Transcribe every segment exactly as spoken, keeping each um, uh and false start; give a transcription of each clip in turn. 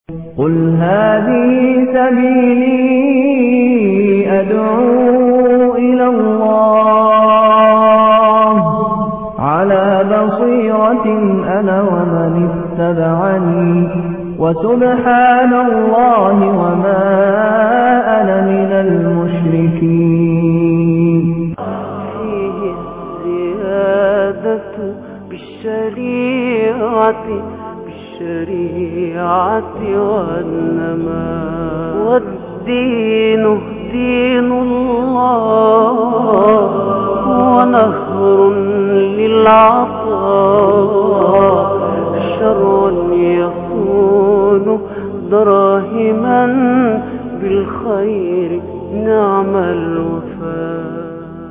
قل هذه سبيلي أدعو إلى الله على بصيرة أنا ومن اتبعني وسبحان الله وما أنا من المشركين. فيه الزيادة بالشريعة بالشريعة والنماء والدين دين الله ونهر للعطاء شر يصون دراهما بالخير نعم الوفاء.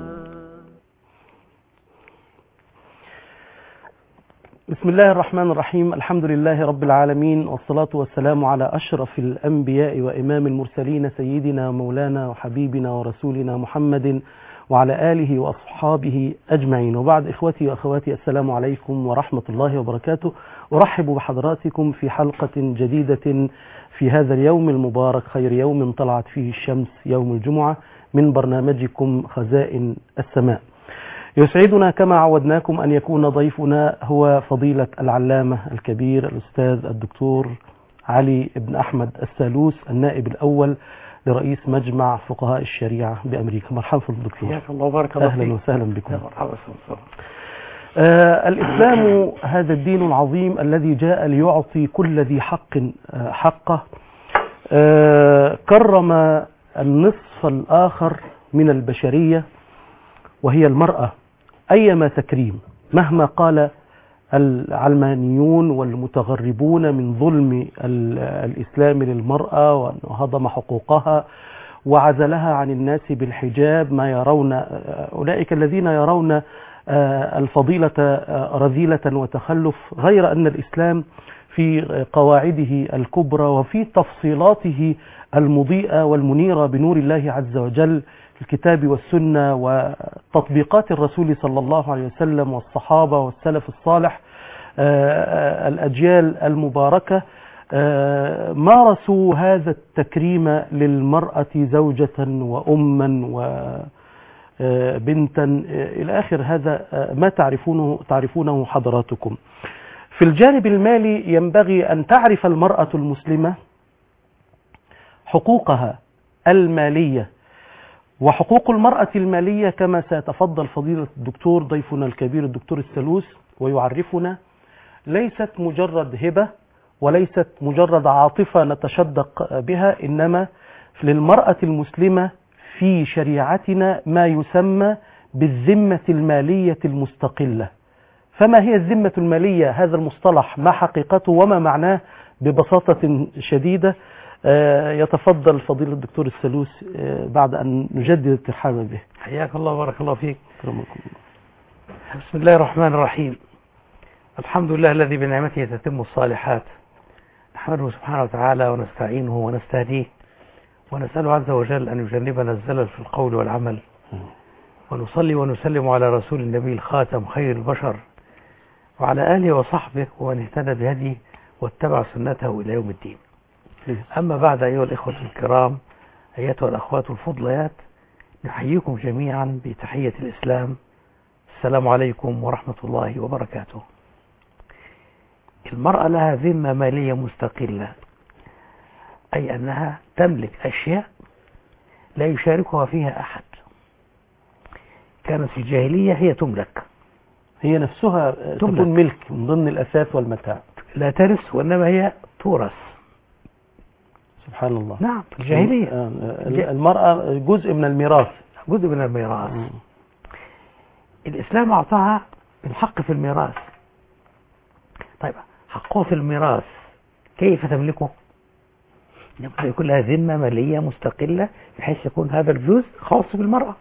بسم الله الرحمن الرحيم. الحمد لله رب العالمين، والصلاة والسلام على أشرف الأنبياء وإمام المرسلين سيدنا مولانا وحبيبنا ورسولنا محمد وعلى آله وأصحابه أجمعين، وبعد. إخوتي وأخواتي، السلام عليكم ورحمة الله وبركاته. أرحب بحضراتكم في حلقة جديدة في هذا اليوم المبارك، خير يوم طلعت فيه الشمس، يوم الجمعة، من برنامجكم خزائن السماء. يسعدنا كما عودناكم أن يكون ضيفنا هو فضيلة العلامة الكبير الأستاذ الدكتور علي بن أحمد السالوس، النائب الأول لرئيس مجمع فقهاء الشريعة بأمريكا. مرحبا في الدكتور. حياك الله وبارك الله فيك. أهلا وسهلا بكم. مرحبا. آه الإسلام هذا الدين العظيم الذي جاء ليعطي كل ذي حق آه حقه. آه كرم النصف الآخر من البشرية وهي المرأة أيما تكريم، مهما قال العلمانيون والمتغربون من ظلم الإسلام للمرأة وهضم حقوقها وعزلها عن الناس بالحجاب، ما يرون أولئك الذين يرون الفضيلة رذيلة وتخلف، غير أن الإسلام في قواعده الكبرى وفي تفصيلاته المضيئة والمنيرة بنور الله عز وجل الكتاب والسنة وتطبيقات الرسول صلى الله عليه وسلم والصحابة والسلف الصالح، الأجيال المباركة مارسوا هذا التكريم للمرأة زوجة وأما وبنتا إلى آخر هذا ما تعرفونه تعرفونه حضراتكم. في الجانب المالي ينبغي أن تعرف المرأة المسلمة حقوقها المالية، وحقوق المرأة المالية كما سيتفضل فضيلة الدكتور ضيفنا الكبير الدكتور السالوس ويعرفنا، ليست مجرد هبة وليست مجرد عاطفة نتشدق بها، إنما للمرأة المسلمة في شريعتنا ما يسمى بالذمة المالية المستقلة. فما هي الذمة المالية؟ هذا المصطلح ما حقيقته وما معناه ببساطة شديدة؟ يتفضل فضيلة الدكتور السالوس بعد أن نجدد الترحاب به. حياك الله وبارك الله فيك. كرمكم الله. بسم الله الرحمن الرحيم. الحمد لله الذي بنعمته تتم الصالحات، نحمده سبحانه وتعالى ونستعينه ونستهديه ونسأله عز وجل أن يجنبنا الزلل في القول والعمل، ونصلي ونسلم على رسول النبي الخاتم خير البشر وعلى آله وصحبه ومن اهتدى بهديه واتبع سنته إلى يوم الدين. أما بعد، أيها الإخوة الكرام، أيتها الأخوات الفضليات، نحييكم جميعا بتحية الإسلام. السلام عليكم ورحمة الله وبركاته. المرأة لها ذمة مالية مستقلة، أي أنها تملك أشياء لا يشاركها فيها أحد. كانت في الجاهلية هي تملك، هي نفسها تملك. تكون ملك من ضمن الأثاث والمتاع، لا ترث وإنما هي تورث. سبحان الله. نعم، الجاهلية المرأة جزء من الميراث، جزء من الميراث. الإسلام أعطاها الحق في الميراث. طيب، حقه في الميراث كيف تملكه؟ يكون لها ذمة مالية مستقلة بحيث يكون هذا الجزء خاص بالمرأة،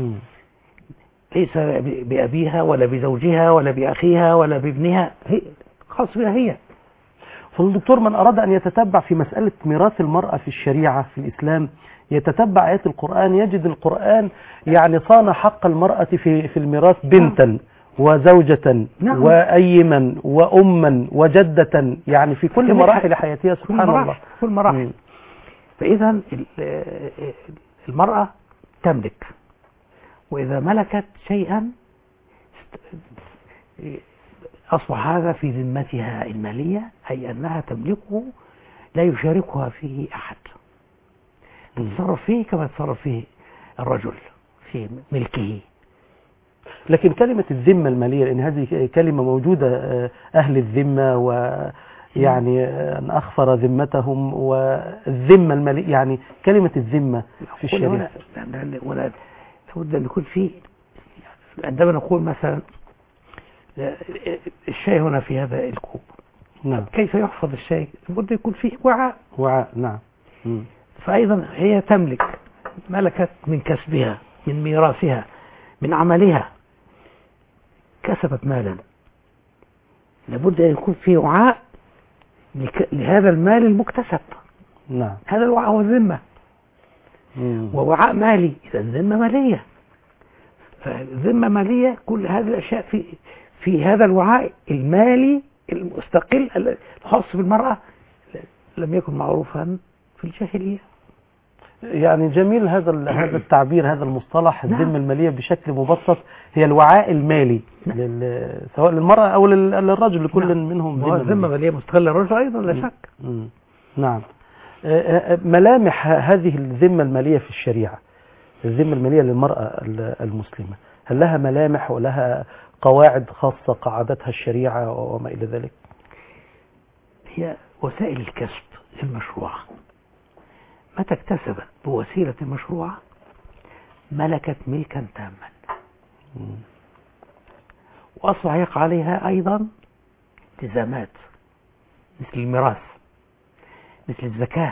ليس بأبيها ولا بزوجها ولا بأخيها ولا بابنها، هي خاص بها هي. فالدكتور، من أراد أن يتتبع في مسألة ميراث المرأة في الشريعة في الإسلام يتتبع آيات القرآن، يجد القرآن يعني صان حق المرأة في في الميراث بنتا وزوجة نعم. وأيما وأما وجدة، يعني في كل مراحل حياتها سبحان الله. في كل مراحل. فإذا المرأة تملك، وإذا ملكت شيئا أصبح هذا في ذمتها المالية، أي أنها تملكه لا يشاركها فيه أحد، تتصرف فيه كما يتصرف فيه الرجل في ملكه. لكن كلمة الذمة المالية، لأن هذه كلمة موجودة، أهل الذمة ويعني أن أخفر ذمتهم، والذمة المالية يعني كلمة الذمة في الشريعة. ولا لابد أن يكون فيه، عندما نقول مثلا الشاي هنا في هذا الكوب، نعم. كيف يحفظ الشاي؟ لابد يكون فيه وعاء. وعاء، نعم. م. فأيضا هي تملك، ملكت من كسبها، من ميراثها، من عملها، كسبت مالا، لابد أن يكون فيه وعاء لهذا المال المكتسب. نعم. هذا الوعاء هو الذمة، ووعاء مالي، إذا ذمة مالية. فذمة مالية، كل هذه الأشياء في في هذا الوعاء المالي المستقل الخاص بالمرأة لم يكن معروفا في الجاهلية. يعني جميل هذا هذا التعبير، هذا المصطلح. نعم. الذمة المالية بشكل مبسط هي الوعاء المالي، نعم. لل... سواء للمرأة أو للرجل، لكل نعم. منهم ذمة مالية مستقلة للرجل أيضا لا شك. مم. نعم. ملامح هذه الذمة المالية في الشريعة، الذمة المالية للمرأة المسلمة، هل لها ملامح ولها قواعد خاصة قاعدتها الشريعة وما إلى ذلك؟ هي وسائل الكسب المشروعة، متى اكتسبت بوسيلة مشروعة ملكت ملكا تاما، وأصبح يقع عليها أيضا التزامات مثل الميراث، مثل الزكاة،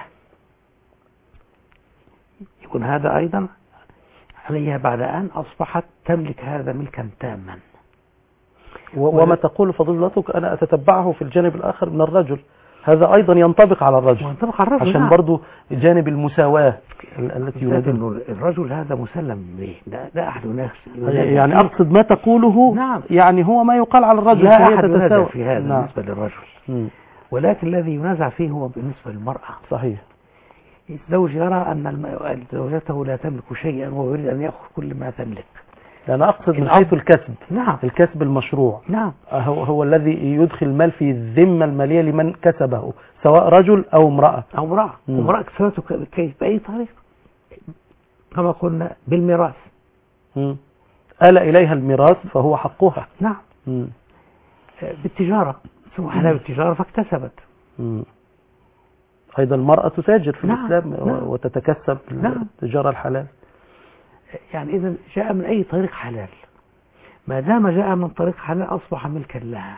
يكون هذا أيضا عليها بعد أن أصبحت تملك هذا ملكا تاما. وما تقول فضيلتك أنا أتتبعه في الجانب الآخر من الرجل، هذا أيضا ينطبق على الرجل، ينطبق على الرجل، عشان نعم. برضو جانب المساواة التي يريد الرجل هذا مسلم به، لا, لا أحد ينازع. يعني أقصد ما تقوله، نعم. يعني هو ما يقال على الرجل، لا أحد ينازع في هذا. نعم. بالنسبة للرجل. م. ولكن الذي ينازع فيه هو بالنسبة للمرأة. صحيح. الزوج يرى أن زوجته لا تملك شيئا ويريد أن يأخذ كل ما تملك. أنا أقصد من حيث الكسب. نعم. الكسب المشروع. نعم. هو, هو الذي يدخل المال في الذمة المالية لمن كسبه، سواء رجل أو امرأة. أو امرأة. امرأة كسبته كيف؟ بأي طريقة؟ كما قلنا بالميراث. م. آل إليها الميراث فهو حقها. نعم. م. بالتجارة، سمح لها بالتجارة فاكتسبت. م. أيضا المرأة تتاجر في نعم. الإسلام. نعم. وتتكسب نعم. التجارة الحلال. يعني إذا جاء من أي طريق حلال، ما دام جاء من طريق حلال أصبح ملكا لها،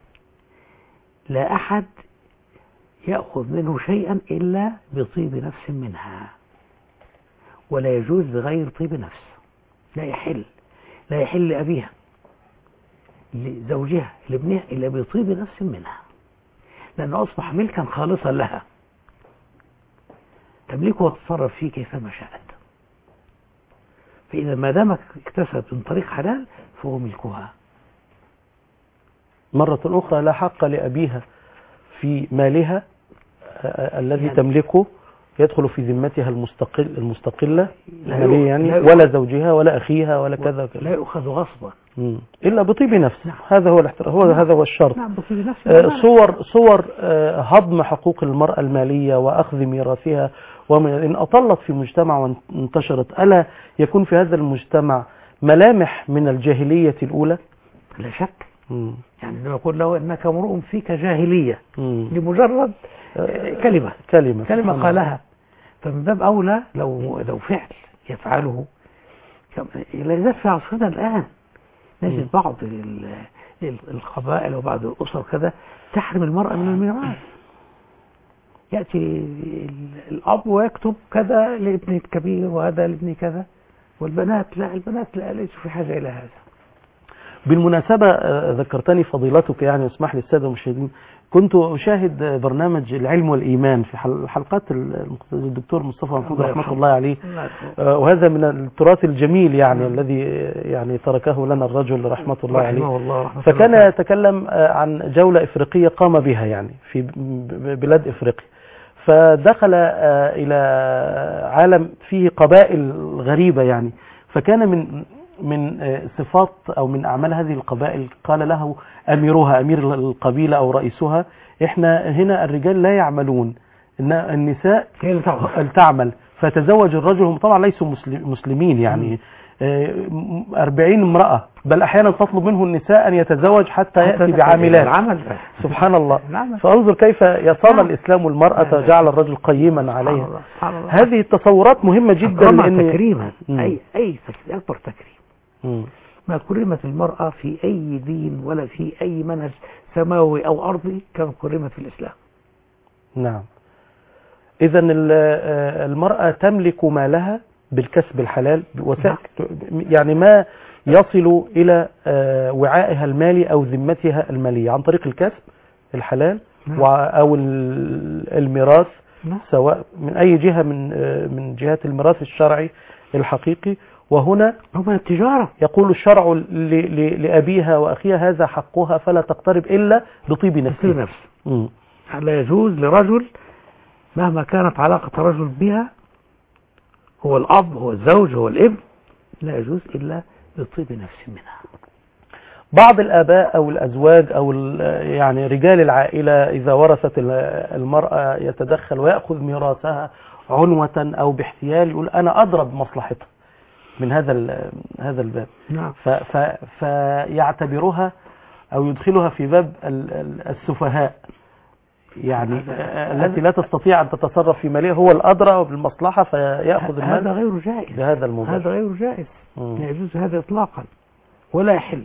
لا أحد يأخذ منه شيئا إلا بطيب نفس منها، ولا يجوز بغير طيب نفس. لا يحل لا يحل لأبيها، لزوجها، لابنها، إلا بطيب نفس منها، لأنه أصبح ملكا خالصا لها تملكه وتتصرف فيه كيفما شاءت. فإذا ما دام اكتسب من طريق حلال فهو ملكها. مرة أخرى لا حق لأبيها في مالها الذي يعني تملكه، يدخل في ذمتها المستقل المستقلة ماليا، يعني ولا زوجها ولا أخيها ولا كذا كذا، لا يؤخذ غصبا إلا بطيب نفس. نعم. هذا هو الاحترام، هو هذا هو الشرط. نعم. بطيب نفس. آه صور صور آه هضم حقوق المرأة المالية وأخذ ميراثها، وإن أطلت في مجتمع وانتشرت، ألا يكون في هذا المجتمع ملامح من الجاهلية الأولى؟ لا شك. مم. يعني لما يقول له إنك امرؤ فيك جاهلية، مم. لمجرد كلمة كلمة كلمة قالها، فمن باب أولى لو لو فعل يفعله. لا في عصرنا الآن نجد بعض القبائل وبعض الأسر كذا تحرم المرأة من الميراث. يأتي الأب ويكتب كذا لابنه الكبير وهذا لابنه كذا، والبنات لا، البنات لا، ليسوا في حاجة إلى هذا. بالمناسبة آه، ذكرتني فضيلتك يعني، اسمح لي السادة المشاهدين، كنت أشاهد آه، برنامج العلم والإيمان في حل- حلقات ال- الدكتور مصطفى محمود رحمة الله عليه، آه، وهذا من التراث الجميل يعني الذي آه، يعني تركه لنا الرجل رحمة الله عليه. رحمه الله رحمة فكان الله. يتكلم آه، عن جولة إفريقية قام بها يعني في ب- بلاد إفريقيا، فدخل آه، إلى عالم فيه قبائل غريبة يعني، فكان من من آه، صفات أو من أعمال هذه القبائل قال له أميرها، أمير القبيلة أو رئيسها: إحنا هنا الرجال لا يعملون، إن النساء هي اللي تعمل. تعمل. فتزوج الرجل، هم طبعا ليسوا مسلم- مسلمين يعني، آه، أربعين امرأة، بل أحيانا تطلب منه النساء أن يتزوج حتى يأتي بعاملات. العمل سبحان الله. العمل. فانظر كيف يصان نعم. الإسلام المرأة، جعل الرجل قيما عليها. الله. سبحان الله. هذه التصورات مهمة جدا، أكرمها لأن تكريما، مم. أي أي تكريم، أكبر تكريم. مم. ما كرمت المرأة في أي دين ولا في أي منهج سماوي أو أرضي كما كرمت في الإسلام. نعم. إذا المرأة تملك مالها بالكسب الحلال، وسائل يعني ما يصل إلى آه، وعائها المالي أو ذمتها المالية عن طريق الكسب الحلال، نعم. وع- أو ال- الميراث، نعم. سواء من أي جهة من آه، من جهات الميراث الشرعي الحقيقي. وهنا هو من التجارة. يقول الشرع ل- ل- لأبيها وأخيها: هذا حقها فلا تقترب إلا بطيب في نفسها. نفس. مم. لا يجوز لرجل مهما كانت علاقة رجل بها، هو الأب هو الزوج هو الابن، لا يجوز إلا بطيب نفس منها. بعض الآباء أو الأزواج أو ال- يعني رجال العائلة إذا ورثت ال- المرأة يتدخل ويأخذ ميراثها عنوة أو باحتيال، يقول أنا أضرب مصلحتها من هذا ال- هذا الباب. نعم. ف- ف- فيعتبرها أو يدخلها في باب ال- ال- السفهاء، يعني آه، التي لا تستطيع أن تتصرف في مالها، هو الأدرى بالمصلحة فيأخذ هذا المال غير جائز. بهذا المباشر. هذا غير جائز. مم. لا يجوز هذا إطلاقا ولا يحل.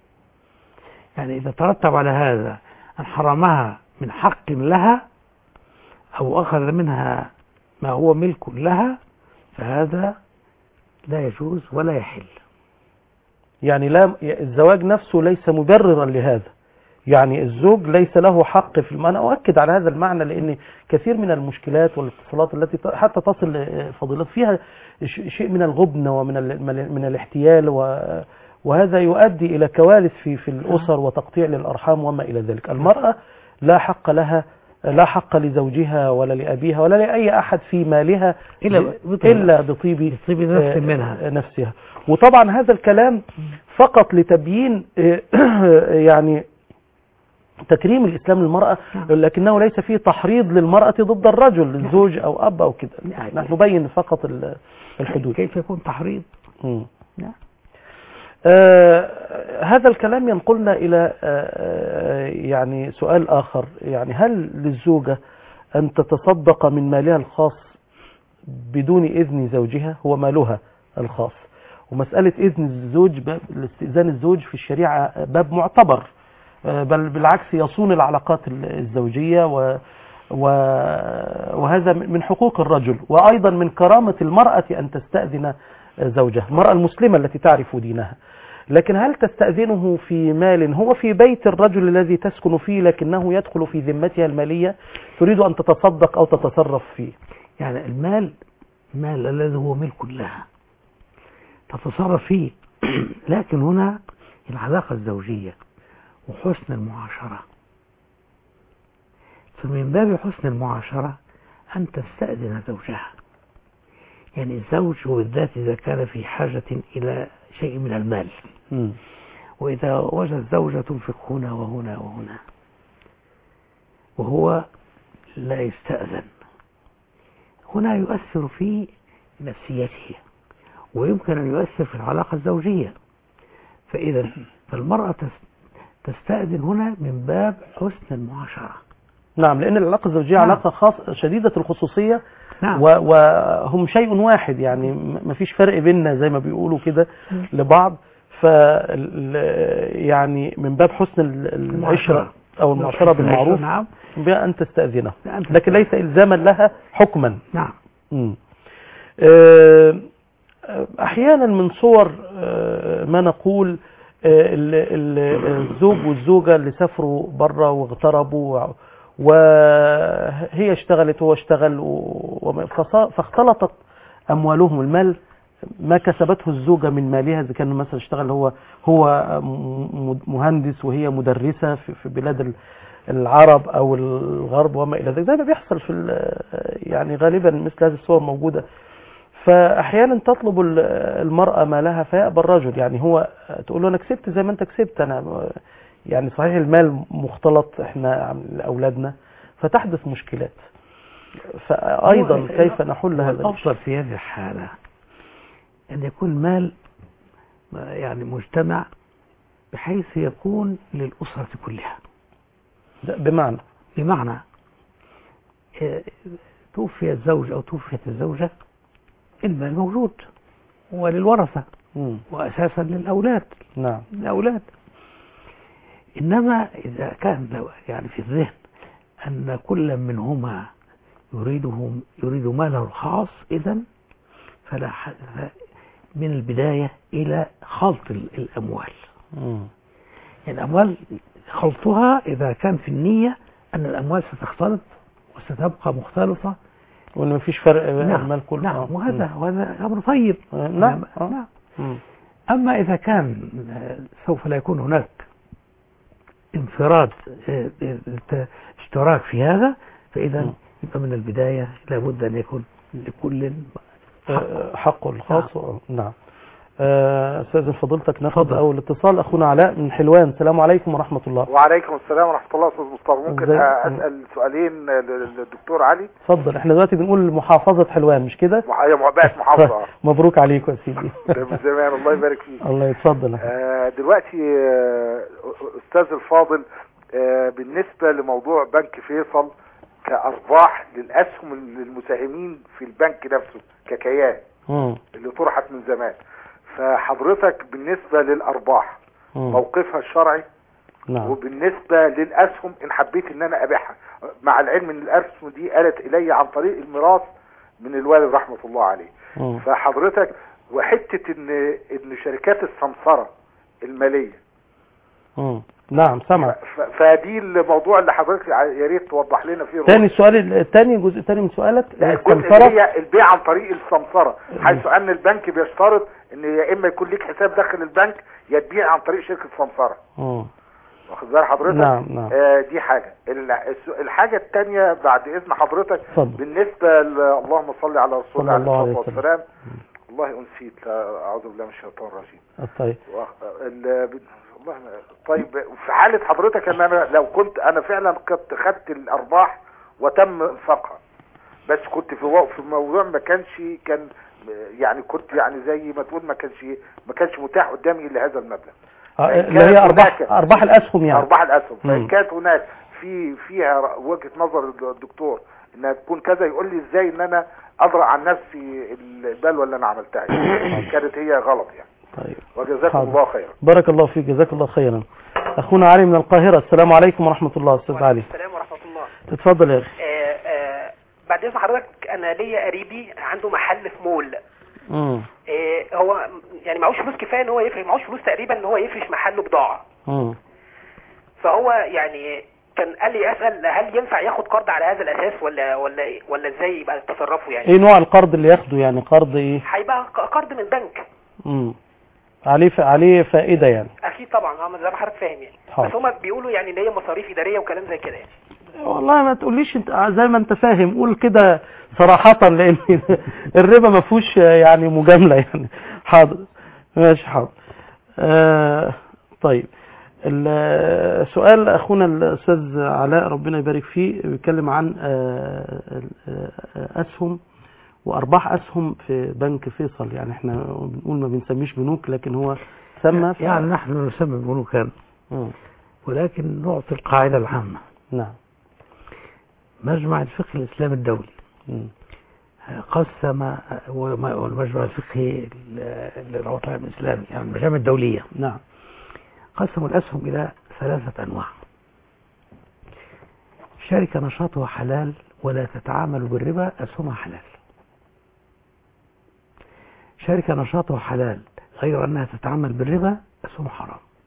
يعني إذا ترتب على هذا أن حرمها من حق لها أو أخذ منها ما هو ملك لها، فهذا لا يجوز ولا يحل. يعني لا، الزواج نفسه ليس مبررا لهذا، يعني الزوج ليس له حق في الم... أنا أؤكد على هذا المعنى، لأن كثير من المشكلات والاتصالات التي ت- حتى تصل فضيلات فيها ش- شيء من الغبن ومن ال... من الاحتيال، و... وهذا يؤدي إلى كوارث في في الأسر وتقطيع للأرحام وما إلى ذلك. المرأة لا حق لها، لا حق لزوجها ولا لأبيها ولا لأي أحد في مالها إلا ب- بطيب إلا بطيب بطيب نفس آه، منها. نفسها. وطبعا هذا الكلام فقط لتبيين آه، يعني تكريم الإسلام للمرأة، لكنه ليس فيه تحريض للمرأة ضد الرجل، الزوج أو أب أو كده. نعم. نحن نبين فقط ال- الحدود. كيف يكون تحريض؟ مم. نعم. آه هذا الكلام ينقلنا إلى آه يعني سؤال آخر، يعني هل للزوجة أن تتصدق من مالها الخاص بدون إذن زوجها؟ هو مالها الخاص، ومسألة إذن الزوج، باب الاستئذان الزوج في الشريعة باب معتبر، آه بل بالعكس يصون العلاقات الزوجية، و وهذا من حقوق الرجل، وأيضا من كرامة المرأة أن تستأذن زوجها، المرأة المسلمة التي تعرف دينها. لكن هل تستأذنه في مال هو في بيت الرجل الذي تسكن فيه لكنه يدخل في ذمتها المالية، تريد أن تتصدق أو تتصرف فيه؟ يعني المال، المال الذي هو ملك لها تتصرف فيه، لكن هنا العلاقة الزوجية وحسن المعاشرة، فمن باب حسن المعاشرة أن تستأذن زوجها. يعني الزوج هو بالذات إذا كان في حاجة إلى شيء من المال، م. وإذا وجد زوجة تنفق هنا وهنا وهنا وهو لا يستأذن، هنا يؤثر في نفسيته ويمكن أن يؤثر في العلاقة الزوجية. فإذا فالمرأة تستأذن هنا من باب حسن المعاشرة. نعم، لأن العلاقة الزوجية نعم. علاقة خاصة شديدة الخصوصية. نعم. و- وهم شيء واحد، يعني ما فيش فرق بيننا زي ما بيقولوا كده لبعض. ف يعني من باب حسن ال- العشرة أو المعاشرة بالمعروف، نعم. بأن تستأذنه، نعم. لكن ليس إلزاما لها حكما. نعم. مم. آه، أحيانا من صور آه، ما نقول الزوج والزوجة اللي سافروا بره واغتربوا وهي اشتغلت وهو اشتغل فاختلطت أموالهم، المال ما كسبته الزوجة من مالها، إذا كان مثلا اشتغل هو هو مهندس وهي مدرسة في بلاد العرب أو الغرب وما إلى ذلك، زي ما بيحصل في يعني غالبا مثل هذه الصور موجودة. فأحيانا تطلب المرأة مالها فيقبل الرجل، يعني هو تقول له أنا كسبت زي ما أنت كسبت، أنا يعني صحيح المال مختلط إحنا لأولادنا فتحدث مشكلات. فأيضا كيف نحل هذا؟ الأفضل في هذه الحالة أن يكون المال يعني مجتمع بحيث يكون للأسرة كلها. بمعنى بمعنى توفي الزوج أو توفيت الزوجة، المال موجود وللورثة وأساسا للأولاد. نعم الأولاد. إنما إذا كان يعني في الذهن أن كل منهما يريده يريد ماله الخاص، إذن فلا حد من البداية إلى خلط الأموال. مم. الأموال خلطها إذا كان في النية أن الأموال ستختلط وستبقى مختلطة وأن ما فيش فرق بين نعم المال كله. نعم وهذا وهذا أمر طيب. نعم. نعم. أما إذا كان سوف لا يكون هناك انفراد اشتراك في هذا، فإذا يبقى من البداية لابد أن يكون لكل حقه الخاص. نعم, نعم. أستاذ فضيلتك ناخذ أول اتصال. أخونا علاء من حلوان. السلام عليكم ورحمة الله. وعليكم السلام ورحمة الله. أستاذ مصطفى ممكن أسأل سؤالين للدكتور علي؟ اتفضل. احنا دلوقتي بنقول محافظة حلوان مش كده؟ هي بقت محافظة. مبروك عليكم يا سيدي. من زمان. الله يبارك فيك. الله يتفضل. دلوقتي أستاذ الفاضل، بالنسبة لموضوع بنك فيصل كأرباح للأسهم للمساهمين في البنك نفسه ككيان اللي طرحت من زمان، فحضرتك بالنسبة للأرباح مم. موقفها الشرعي؟ نعم. وبالنسبة للأسهم إن حبيت إن أنا أبيعها، مع العلم إن الأسهم دي آلت إلي عن طريق الميراث من الوالد رحمة الله عليه. مم. فحضرتك وحتة إن إن شركات السمسرة المالية. مم. نعم سمع. فدي الموضوع اللي حضرتك يا ريت توضح لنا فيه. تاني السؤال الثاني، الجزء الثاني من سؤالك. الجزء اللي هي البيع عن طريق السمسرة، حيث ان البنك بيشترط ان يا اما يكون ليك حساب داخل البنك يا تبيع عن طريق شركة سمسرة. امم واخد بال حضرتك؟ نعم نعم. آه دي حاجة. الحاجة الثانية بعد اذن حضرتك فضل. بالنسبة اللهم صل على رسول الله عليه الصلاة والسلام. والله انسيت، اعوذ بالله من الشيطان الرجيم. طيب. طيب في حالة حضرتك ان انا لو كنت انا فعلا كنت خدت الارباح وتم انفاقها، بس كنت في في موضوع ما كانش كان يعني كنت يعني زي ما تقول ما كانش ما كانش متاح قدامي الا هذا المبلغ. اللي هي ارباح ارباح الاسهم يعني. ارباح الاسهم. فان كانت هناك في فيها وجهة نظر الدكتور انها تكون كذا، يقول لي ازاي ان انا ادرى عن نفسي البلوه اللي انا عملتها كانت هي غلط يعني. طيب. وجزاكم الله خيرا. بارك الله فيك، جزاك الله خيرا. اخونا علي من القاهرة. السلام عليكم ورحمة الله. استاذ علي. السلام ورحمة الله. اتفضل يا اخي. آه آه بعد اذن حضرتك، انا ليا قريبي عنده محل في مول. امم آه هو يعني معهوش فلوس كفايه ان هو يفرش، معهوش فلوس تقريبا ان هو يفرش محله بضاعه. امم فهو يعني كان قال لي اسال هل ينفع ياخد قرض على هذا الاساس ولا ولا ولا ازاي يبقى تصرفه يعني؟ ايه نوع القرض اللي ياخده؟ يعني قرض ايه؟ هيبقى قرض من بنك. امم عليه ف... عليه فائده يعني. اكيد طبعا، اه زي ما حضرتك فاهم يعني. حاضر. بس هما بيقولوا يعني ان هي مصاريف اداريه وكلام زي كده يعني. والله ما تقوليش انت زي ما انت فاهم، قول كده صراحه، لان الربا ما فيهوش يعني مجامله يعني. حاضر ماشي حاضر. آه طيب، السؤال اخونا الاستاذ علاء ربنا يبارك فيه بيتكلم عن اسهم وارباح اسهم في بنك فيصل. يعني احنا بنقول ما بنسميش بنوك، لكن هو سمى ف... يعني نحن نسمي بنوكا ولكن نعطي القاعدة العامة. نعم. مجمع الفقه الإسلامي الدولي م. قسم، والمجمع الفقهي للوطن الإسلامي يعني المجامع الدولية، نعم، قسموا الأسهم إلى ثلاثة أنواع. شركة نشاطها حلال ولا تتعامل بالربا، أسهمها حلال. شركة نشاطها حلال غير أنها تتعامل بالربا، أسهمها حرام.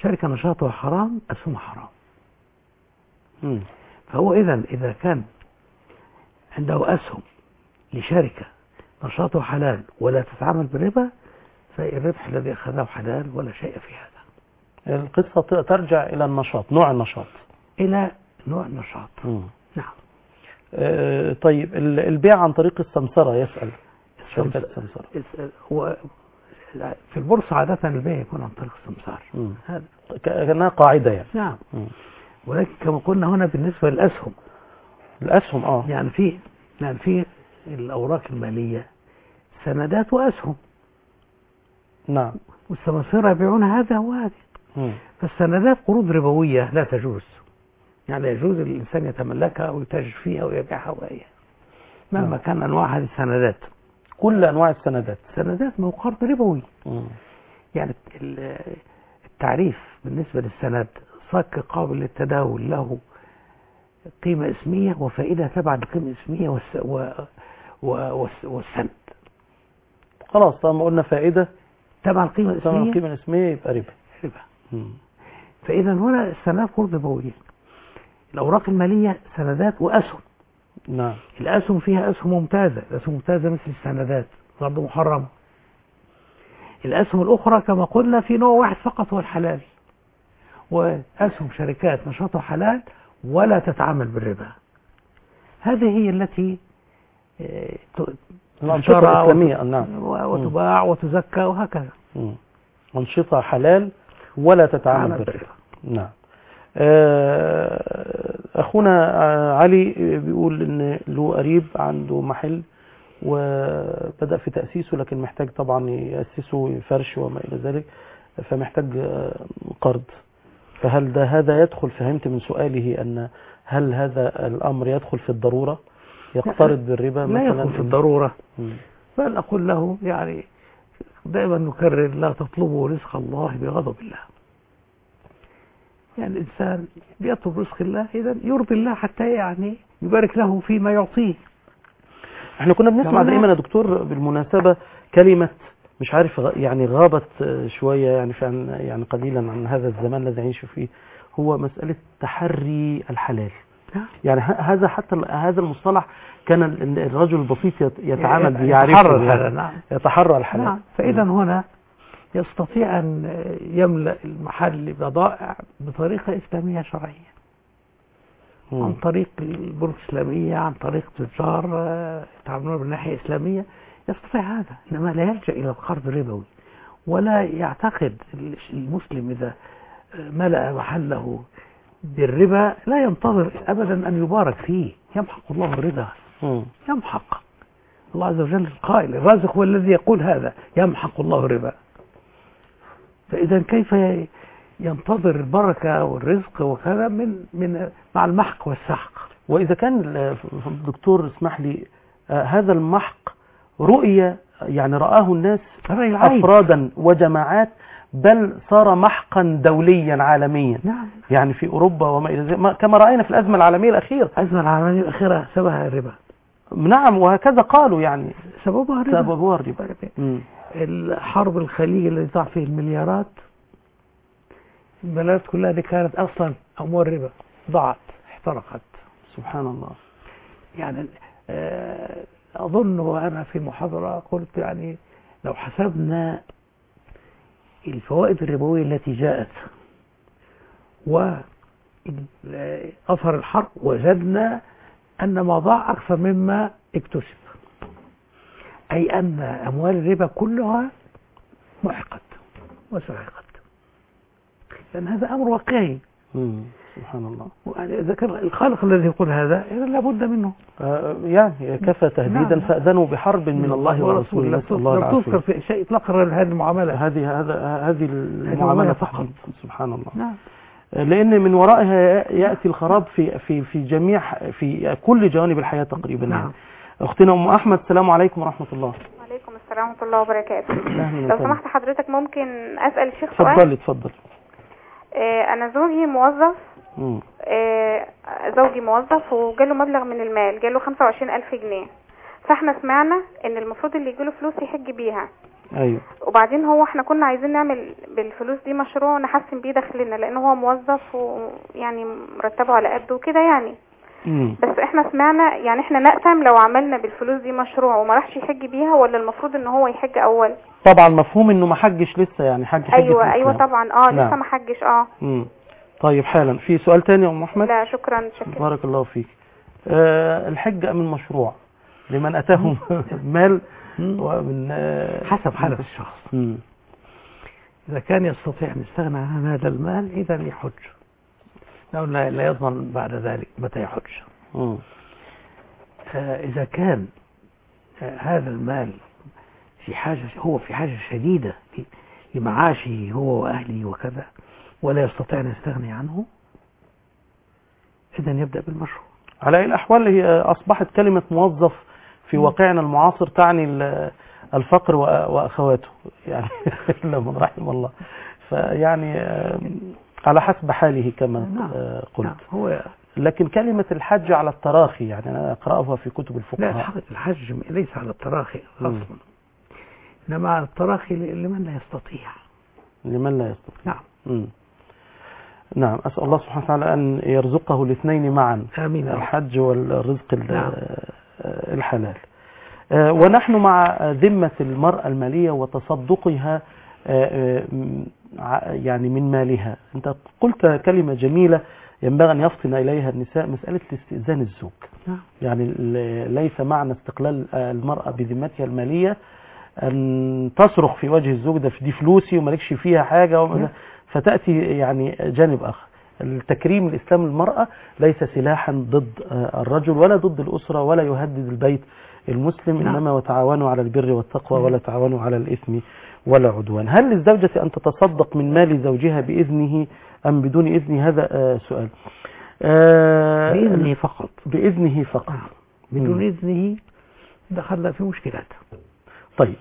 شركة نشاطها حرام أسهمها حرام. مم. فهو إذا إذا كان عنده أسهم لشركة نشاطه حلال ولا تتعامل بالربا، فالربح الذي أخذه حلال ولا شيء في هذا. القصة ت- ترجع إلى النشاط، نوع النشاط. إلى نوع النشاط. مم. نعم. آه، طيب ال- البيع عن طريق السمسرة، يسأل شركات السمس- السمسرة. اس- هو في البورصة عادة البيع يكون عن طريق السمسار. مم. هذا ك- كأنها قاعدة يعني. نعم. مم. ولكن كما قلنا هنا بالنسبة للأسهم، الأسهم اه يعني في يعني في الأوراق المالية سندات وأسهم، نعم. والسماسرة يبيعون هذا وهذا. مم. فالسندات قروض ربوية لا تجوز، يعني يجوز الإنسان يتملكها ويتاجر فيها ويبيعها وهي مهما نعم. كان أنواع هذه السندات. كل أنواع السندات. سندات ما هو قرض ربوي. مم. يعني ال- التعريف بالنسبة للسند صك قابل للتداول له قيمة اسمية وفائدة تبع القيمة الاسمية والس و و والس- والسند. خلاص طالما قلنا فائدة تبع القيمة طبعا الاسمية القيمة الاسمية يبقى ربا. ربا. مم. فإذا هنا السندات قروض ربوية. الأوراق المالية سندات وأسهم. نعم. الأسهم فيها أسهم ممتازة، الأسهم ممتازة مثل السندات برضه محرمة. الأسهم الأخرى كما قلنا في نوع واحد فقط هو الحلال، وأسهم شركات نشاطها حلال ولا تتعامل بالربا. هذه هي التي آه، ت- الأنشطة تشترى الإسلامية. وت- نعم. و- وتباع وتزكى وهكذا. مم. أنشطة حلال ولا تتعامل تعامل بالربا. نعم. آه، أخونا آه، علي بيقول إن له قريب عنده محل وبدأ في تأسيسه، لكن محتاج طبعا يأسسه فرش وما إلى ذلك، فمحتاج آه، قرض. فهل ده هذا يدخل، فهمت من سؤاله أن هل هذا الأمر يدخل في الضرورة يقترض بالربا لا مثلا؟ يدخل في الضرورة، مم. بل أقول له يعني دائما نكرر لا تطلبوا رزق الله بغضب الله. يعني الإنسان بيطلب رزق الله إذا يرضي الله حتى يعني يبارك له فيما يعطيه. احنا كنا بنسمع كمان- دائما يا دكتور بالمناسبة كلمة مش عارف غ- يعني غابت آه، شوية يعني فعن يعني قليلا عن هذا الزمان الذي نعيش فيه، هو مسألة تحري الحلال. نعم. يعني ه- هذا حتى ال- هذا المصطلح كان ال- الرجل البسيط يت- يتعامل به، يتحرر يعرفه الحلال. يعني. نعم. يتحرى الحلال. نعم. فإذا هنا يستطيع أن يملأ المحل بضائع بطريقة إسلامية شرعية، مم. عن طريق البنوك الإسلامية، عن طريق تجار آه، يتعاملون بالناحية الإسلامية، يستطيع هذا. إنما لا يلجأ إلى القرض الربوي، ولا يعتقد المسلم إذا آه، ملأ محله بالربا لا ينتظر أبدا أن يبارك فيه. يمحق الله الربا، مم. يمحق الله عز وجل. القائل الرازق هو الذي يقول هذا، يمحق الله الربا. فإذا كيف ينتظر البركة والرزق وكذا من من مع المحق والسحق؟ وإذا كان ال- الدكتور اسمح لي آه، هذا المحق رؤية يعني رآه الناس رأي العين. أفرادا وجماعات، بل صار محقا دوليا عالميا. نعم. يعني في أوروبا وما إلى ذلك، ما- كما رأينا في الأزمة العالمية الأخيرة. الأزمة العالمية الأخيرة سببها الربا. نعم، وهكذا قالوا يعني سببها الربا. سببها الربا. مم. الحرب الخليج اللي ضاع فيه المليارات، المليارات كلها دي كانت أصلا أموال ربا، ضاعت احترقت. سبحان الله. يعني آه، أظن وأنا في محاضرة قلت يعني لو حسبنا الفوائد الربوية التي جاءت وأثر الحرب، وجدنا أن ما ضاع أكثر مما اكتسب، أي أن أموال الربا كلها محقت وسرقت. لأن هذا أمر واقعي. مم. سبحان الله. يعني إذا كان الخالق الذي يقول هذا إذا لابد منه. آه، يعني كفى تهديدا. نعم. فأذنوا بحرب من الله ورسوله. لا نسأل الله تذكر العافية. في شيء إطلاقا غير هذه المعاملة. هذه هذا هذه المعاملة المعاملة فقط. فقط. سبحان الله. نعم. لأن من ورائها يأتي الخراب في في في جميع في كل جوانب الحياة تقريبا. نعم. أختنا أم أحمد، السلام عليكم ورحمة الله. وعليكم السلام ورحمة الله وبركاته. أهلا لو وسهلا. سمحت حضرتك ممكن أسأل الشيخ سؤال؟ اتفضلي اتفضلي. آه أنا زوجي موظف. مم. آه زوجي موظف وجاله مبلغ من المال، جاله خمسة وعشرين ألف جنيه. فاحنا سمعنا إن المفروض اللي يجيله فلوس يحج بيها. ايوه. وبعدين هو احنا كنا عايزين نعمل بالفلوس دي مشروع نحسن بيه دخلنا، لان هو موظف ويعني مرتبه على قده وكده يعني. مم. بس احنا سمعنا يعني احنا نقسم لو عملنا بالفلوس دي مشروع وما راحش يحج بيها، ولا المفروض ان هو يحج اول؟ طبعا مفهوم انه ما حجش لسه، يعني حج حج ايوه ايوه طبعا اه نعم. لسه ما حجش اه. مم. طيب حالا في سؤال تاني يا ام احمد؟ لا شكرا شكرا. بارك الله فيك. آه الحج ام المشروع لمن اتاه مال ومن آه حسب حالة الشخص. مم. إذا كان يستطيع أن يستغنى عن هذا المال إذا يحج، لو لا لا يضمن بعد ذلك متى يحج. مم. آه إذا كان آه هذا المال في حاجة، هو في حاجة شديدة لمعاشه هو وأهله وكذا، ولا يستطيع أن يستغني عنه، إذا يبدأ بالمشروع. على أي الأحوال هي أصبحت كلمة موظف في واقعنا المعاصر تعني الفقر وأخواته يعني إلا من رحم الله. فيعني على حسب حاله كما نعم. قلت. نعم. هو لكن كلمة الحج على التراخي، يعني أنا أقرأها في كتب الفقهاء. لا، الحج ليس على التراخي أصلا، إنما على التراخي لمن لا يستطيع. لمن لا يستطيع. نعم. مم. نعم. أسأل الله سبحانه وتعالى أن يرزقه الاثنين معا. آمين. الحج والرزق نعم. الحلال. ونحن مع ذمة المرأة المالية وتصدقها يعني من مالها. أنت قلت كلمة جميلة ينبغي أن يفطن إليها النساء، مسألة استئذان الزوج. نعم. يعني ليس معنى استقلال المرأة بذمتها المالية أن تصرخ في وجه الزوج ده دي فلوسي ومالكش فيها حاجة، فتأتي يعني جانب آخر. التكريم الإسلام المرأة ليس سلاحا ضد الرجل ولا ضد الأسرة ولا يهدد البيت المسلم. نعم. إنما وتعاونوا على البر والتقوى ولا تعاونوا على الإثم ولا عدوان. هل للزوجة أن تتصدق من مال زوجها بإذنه أم بدون إذنه؟ هذا سؤال. بإذنه فقط. بإذنه فقط. بدون إذنه دخلنا في مشكلات. طيب.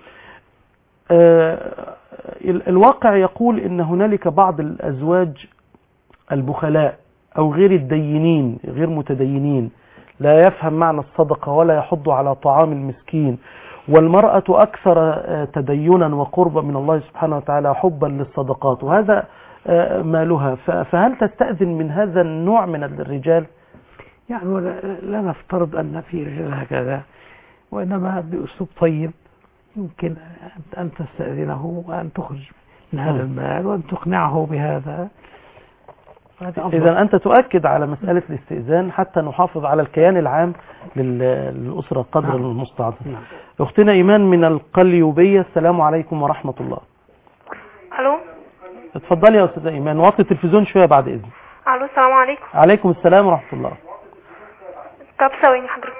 آه الواقع يقول إن هنالك بعض الأزواج البخلاء أو غير الدينين غير متدينين لا يفهم معنى الصدقة ولا يحض على طعام المسكين، والمرأة أكثر تدينا وقربا من الله سبحانه وتعالى حبا للصدقات، وهذا مالها. فهل تستأذن من هذا النوع من الرجال؟ يعني لا نفترض أن في رجال هكذا، وإنما بأسلوب طيب يمكن أن تستأذنه وأن تخرج من هذا المال وأن تقنعه بهذا. إذا أنت تؤكد على مسألة الاستئذان حتى نحافظ على الكيان العام للأسرة قدر نعم. المستعد. نعم. أختنا إيمان من القليوبية، السلام عليكم ورحمة الله. ألو. اتفضلي يا أستاذة إيمان، وطي التلفزيون شوية بعد إذن. ألو السلام عليكم. عليكم السلام ورحمة الله. طب ثواني حضرتك.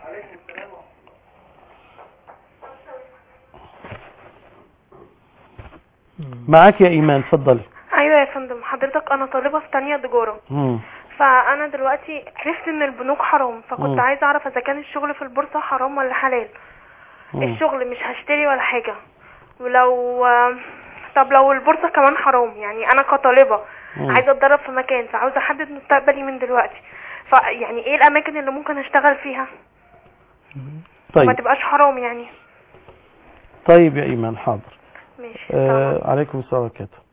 معاك يا إيمان، اتفضلي. ايوه يا فندم، حضرتك انا طالبه في تانية تجاره، فانا دلوقتي عرفت ان البنوك حرام، فكنت مم. عايزه اعرف اذا كان الشغل في البورصه حرام ولا حلال. مم. الشغل مش هشتري ولا حاجه، ولو طب لو البورصه كمان حرام، يعني انا كطالبه عايزه اتدرب في مكان، فعاوزه احدد مستقبلي من دلوقتي، فيعني ايه الاماكن اللي ممكن اشتغل فيها طيب ما تبقاش حرام يعني؟ طيب يا ايمان حاضر. ماشي. آه عليكم السلام وبركاته.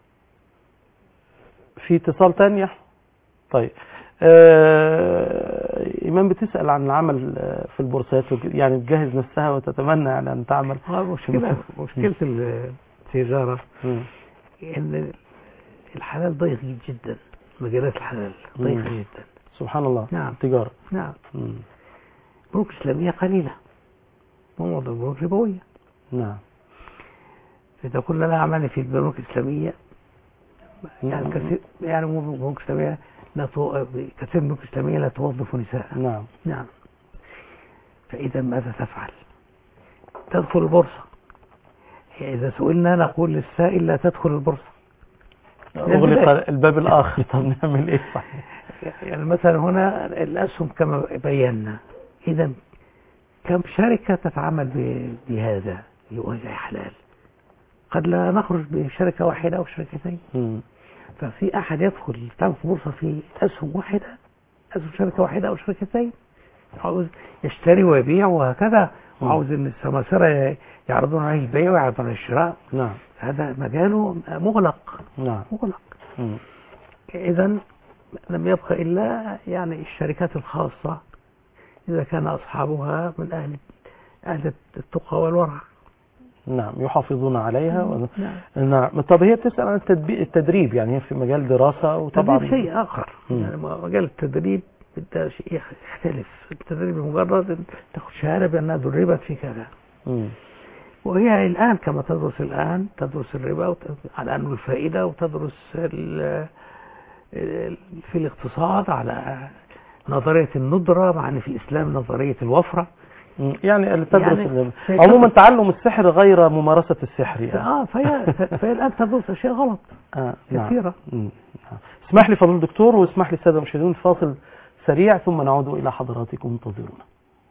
في اتصال تاني؟ طيب. آه إيمان بتسأل عن العمل في البورصات، يعني تجهز نفسها وتتمنى يعني أن تعمل. مشكلة مشكلة التجارة إن الحلال ضيق جدا، مجالات الحلال ضيقة جدا. سبحان الله. نعم. تجارة. نعم. بنوك إسلامية قليلة، موضوع البنوك ربوية. نعم. إذا كنا لا أعمال في البنوك الإسلامية يعني كثير، يعني بنوك إسلامية لا تو... كثير من البنوك الإسلامية لا توظف نساء. نعم. نعم. فإذا ماذا تفعل؟ تدخل البورصة. إذا سئلنا نقول للسائل لا تدخل البورصة. أغلق الباب الآخر. طب نعمل إيه صحيح؟ يعني مثلا هنا الأسهم كما بينا، إذا كم شركة تتعامل بهذا لوجه حلال؟ قد لا نخرج بشركة واحدة أو شركتين. م. ففي أحد يدخل تعمل في بورصة في أسهم واحدة، أسهم شركة واحدة أو شركتين، عاوز يشتري ويبيع وهكذا، وعاوز ان السماسرة يعرضون عليه البيع ويعرضون عليه الشراء. نعم. هذا مجاله مغلق. نعم. مغلق. مم. اذا لم يبقى الا يعني الشركات الخاصة اذا كان اصحابها من اهل اهل التقى والورع. نعم، يحافظون عليها و... نعم. نعم. طب هي بتسأل عن التدبي... التدريب، يعني هي في مجال دراسة وطبعا التدريب شيء آخر. مم. يعني مجال التدريب ده شيء يختلف. التدريب مجرد أن تأخذ شهادة بأنها دربت في كذا. مم. وهي الآن كما تدرس الآن تدرس الربا وت... على أنه الفائدة، وتدرس ال... في الاقتصاد على نظرية الندرة، مع أن في الإسلام نظرية الوفرة. يعني تدرس يعني عموما تعلم السحر غير ممارسة السحر يعني. اه فهي فهي الان تدرس اشياء غلط آه كثيرة. نعم. اسمح لي فضل الدكتور، واسمح لي السادة المشاهدين فاصل سريع ثم نعود الى حضراتكم، انتظرونا.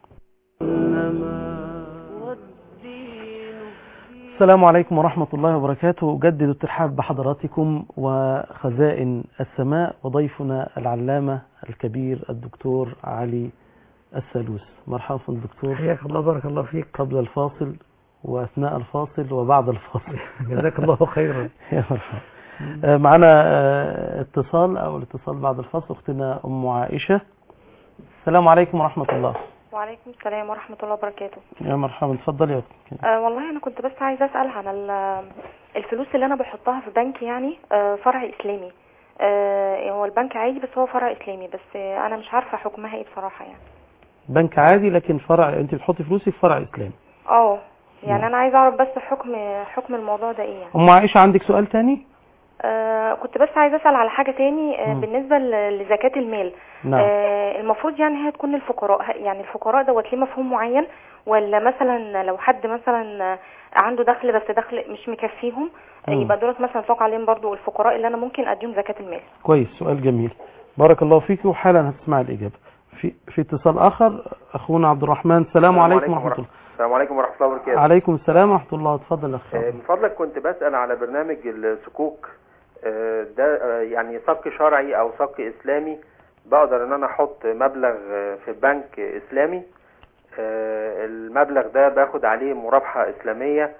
السلام عليكم ورحمة الله وبركاته. أجدد الترحاب بحضراتكم وخزائن السماء وضيفنا العلامة الكبير الدكتور علي السلوس. مرحبا الدكتور. حياك الله، بارك الله فيك. قبل الفاصل وأثناء الفاصل وبعد الفاصل. جزاك الله خيرا. يا مرحبا. معنا اتصال أو الاتصال بعد الفاصل أختنا أم عائشة. السلام عليكم ورحمة الله. وعليكم السلام ورحمة الله وبركاته. يا مرحبا، اتفضلي يا أختي. أه والله أنا كنت بس عايزة أسأل عن الفلوس اللي أنا بحطها في بنك، يعني أه فرع إسلامي. أه هو البنك عادي بس هو فرع إسلامي، بس أه أنا مش عارفة حكمها إيه بصراحة يعني. بنك عادي لكن فرع، أنت بتحطي فلوسك في فرع إسلامي. اه يعني أنا عايزة أعرف بس حكم حكم الموضوع ده إيه يعني. أم عائشة عندك سؤال تاني؟ آه كنت بس عايزة أسأل على حاجة تاني آه بالنسبة لزكاة المال. نعم. آه المفروض يعني هي تكون الفقراء، يعني الفقراء دوت ليه مفهوم معين، ولا مثلا لو حد مثلا عنده دخل بس دخل مش مكفيهم آه يبقى دولت مثلا فوق عليهم برضو الفقراء اللي أنا ممكن أديهم زكاة المال. كويس، سؤال جميل، بارك الله فيك، وحالا هتسمع الإجابة. في في اتصال آخر، أخونا عبد الرحمن. السلام عليكم ورحمة الله. السلام عليكم ورحمة الله وبركاته. عليكم السلام ورحمة الله. اتفضل يا أخي. من فضلك كنت بسأل على برنامج الصكوك ده، يعني صك شرعي او صك اسلامي، بقدر ان انا احط مبلغ في بنك اسلامي، المبلغ ده باخد عليه مرابحة اسلامية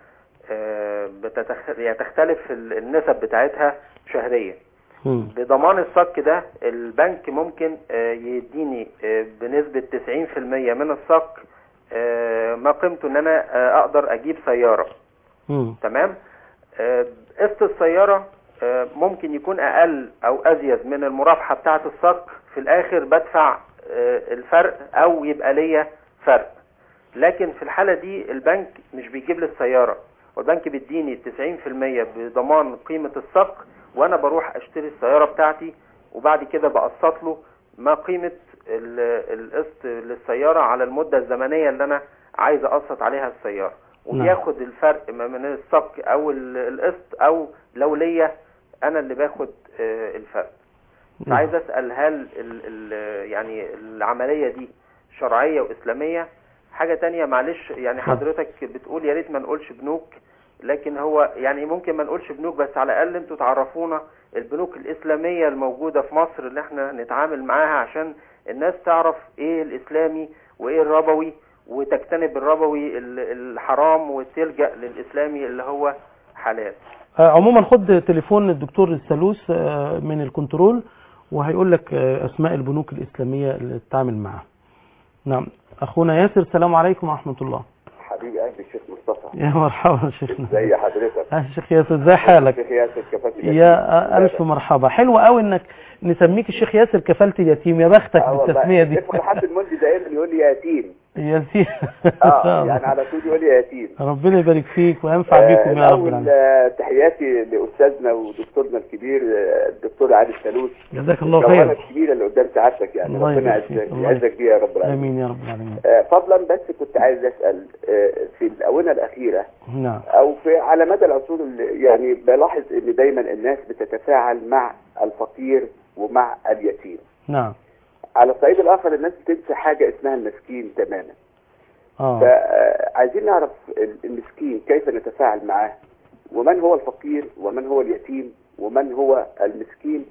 بتختلف النسب بتاعتها شهرية. بضمان الصك ده البنك ممكن يديني بنسبة تسعين في المية من الصك ما قيمته ان انا اقدر اجيب سيارة. تمام. قسط السيارة ممكن يكون اقل او ازيد من المرابحة بتاعة الصك، في الاخر بدفع الفرق او يبقى ليا فرق. لكن في الحالة دي البنك مش بيجيب لي السيارة، والبنك بيديني تسعين في المية بضمان قيمة الصك، وانا بروح اشتري السيارة بتاعتي، وبعد كده بقسط له ما قيمة القسط للسيارة على المدة الزمنية اللي انا عايز اقسط عليها السيارة، وبياخد الفرق من الصك او القسط، او لو ليا انا اللي باخد الفرق. عايز اسأل هل ال ال يعني العملية دي شرعية واسلامية؟ حاجة تانية معلش، يعني حضرتك بتقول يا ريت ما نقولش بنوك، لكن هو يعني ممكن ما نقولش بنوك، بس على الاقل انتوا تعرفونا البنوك الاسلامية الموجودة في مصر اللي احنا نتعامل معاها، عشان الناس تعرف ايه الاسلامي وايه الربوي، وتجتنب الربوي الحرام وتلجأ للاسلامي اللي هو حلال. عموما خد تليفون الدكتور السلوس من الكنترول وهيقول لك اسماء البنوك الاسلامية اللي تتعامل معها. نعم. اخونا ياسر، السلام عليكم ورحمة الله. حبيبي اهلا الشيخ مصطفى. يا مرحبا شيخنا. ازي حضرتك؟ اهلا الشيخ ياسر، ازي حالك؟ الشيخ ياسر كفالة يا الف مرحبا. حلو قوي انك نسميك الشيخ ياسر كفالة اليتيم، يا بختك بالتسمية دي. اسمه حد المندي دائما يقول لي يتيم. يتيم. اه يعني على طول يقول لي يتيم. ربنا يبارك فيك وينفع بيكم يا رب العالمين. تحياتي لاستاذنا ودكتورنا الكبير الدكتور علي السلوس. جزاك الله خير. الكبيره اللي قدام سعادتك، يعني ربنا يعزك بيها يا رب العالمين. امين يا رب العالمين. فضلا بس كنت عايز اسال في الاونه الاخيره، نعم، او في على مدى العصور، يعني بلاحظ ان دايما الناس بتتفاعل مع الفقير ومع اليتيم. نعم. على الصعيد الاخر الناس بتنسى حاجه اسمها المسكين تماما. اه فعايزين نعرف المسكين كيف نتفاعل معاه، ومن هو الفقير ومن هو اليتيم ومن هو المسكين،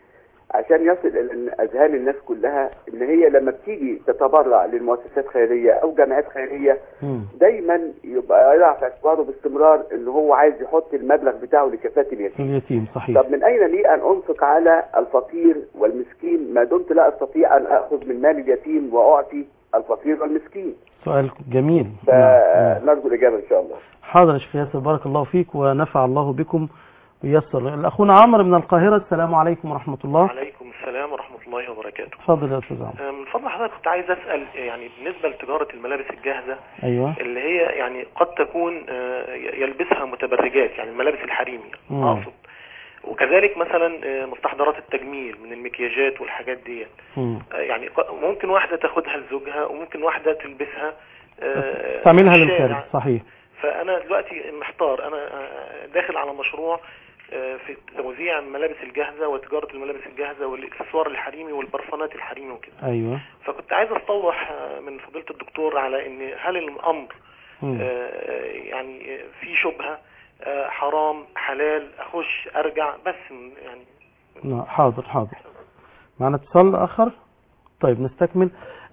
عشان يصل الى اذهان الناس كلها ان هي لما بتيجي تتبرع للمؤسسات خيريه او جمعيات خيريه دايما يبقى يضع في اعتباره باستمرار ان هو عايز يحط المبلغ بتاعه لكفاله اليتيم. اليتيم صحيح. طب من اين لي ان انفق على الفقير والمسكين ما دمت لا استطيع ان اخذ من مال اليتيم واعطي الفقير والمسكين؟ سؤال جميل. فنرجو الاجابه ان شاء الله. حاضر يا شيخ ياسر، بارك الله فيك ونفع الله بكم ويسر. اخونا عمرو من القاهره، السلام عليكم ورحمه الله. وعليكم السلام ورحمه الله وبركاته. اتفضل يا استاذ عمرو. من فضل حضرتك كنت عايز اسال يعني بالنسبه لتجاره الملابس الجاهزه. ايوه. اللي هي يعني قد تكون يلبسها متبرجات، يعني الملابس الحريمي اقصد، وكذلك مثلا مستحضرات التجميل من المكياجات والحاجات دي. يعني ممكن واحده تاخدها لزوجها وممكن واحده تلبسها تعملها للخارج. صحيح. فانا دلوقتي محتار، انا داخل على مشروع في توزيع الملابس الجاهزه وتجاره الملابس الجاهزه والاكسسوار الحريمي والبرفانات الحريمي وكده. ايوه. فكنت عايز استوضح من فضيله الدكتور على ان هل الامر يعني في شبهه، حرام حلال، اخش ارجع بس يعني. لا حاضر حاضر. معنا اتصال اخر. طيب نستكمل.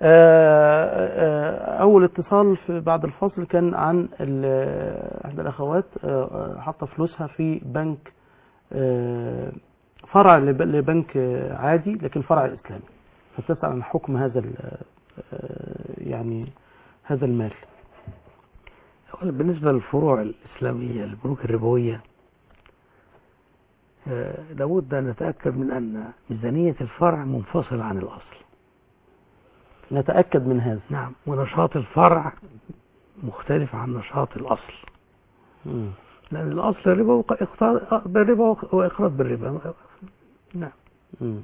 اول اتصال في بعد الفصل كان عن احدى الاخوات حاطه فلوسها في بنك، فرع لبنك عادي لكن فرع اسلامي، فتسأل عن حكم هذا يعني هذا المال. بالنسبه للفروع الاسلاميه البنوك الربويه لابد ان نتاكد من ان ميزانيه الفرع منفصله عن الاصل. نتأكد من هذا. نعم. ونشاط الفرع مختلف عن نشاط الأصل. مم. لأن الأصل الربا وإقراض بالربا وإقراض بالربا. نعم. مم.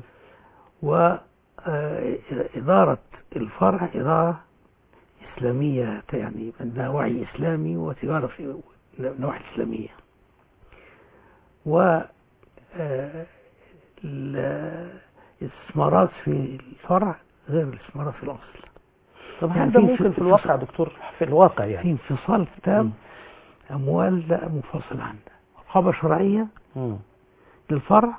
وإدارة الفرع إدارة إسلامية، يعني عندها وعي إسلامي وتجارة في نواحي إسلامية. و الاستثمارات في الفرع غير الاستثمارات في الأصل. طب يعني هل ده ممكن في الواقع دكتور؟ في الواقع يعني في انفصال تام، أموال لا منفصل عنها، رقابة شرعية م. للفرع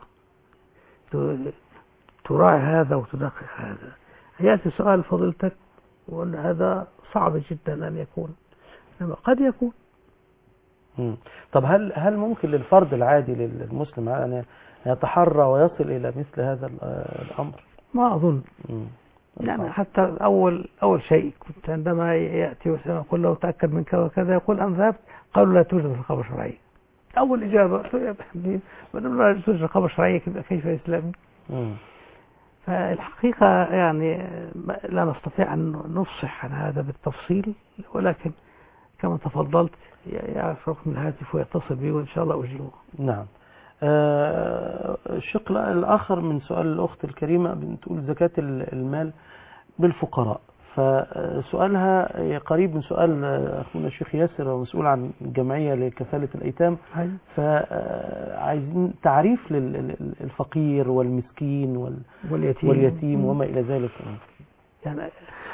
تراعي هذا وتدقق هذا. يأتي سؤال فضيلتك وأن هذا صعب جدا أن يكون، إنما قد يكون. م. طب هل هل ممكن للفرد العادي للمسلم أن يتحرى ويصل إلى مثل هذا الأمر؟ ما أظن. م. يعني حتى أول أول شيء كنت عندما يأتي وسلم يقول له تأكد من كذا وكذا يقول أن ذهبت، قالوا لا توجد رقابة شرعية. أول إجابة يا حبيبي لا توجد رقابة شرعية كيف إسلامي؟ فالحقيقة يعني لا نستطيع أن نفصح عن هذا بالتفصيل، ولكن كما تفضلت يعرف رقم الهاتف ويتصل بي وإن شاء الله أجيبه. نعم. الشق الآخر من سؤال الأخت الكريمة بتقول زكاة المال بالفقراء، فسؤالها قريب من سؤال أخونا الشيخ ياسر ومسؤول عن الجمعية لكفالة الأيتام، فعايزين تعريف للفقير والمسكين واليتيم, واليتيم وما إلى ذلك. يعني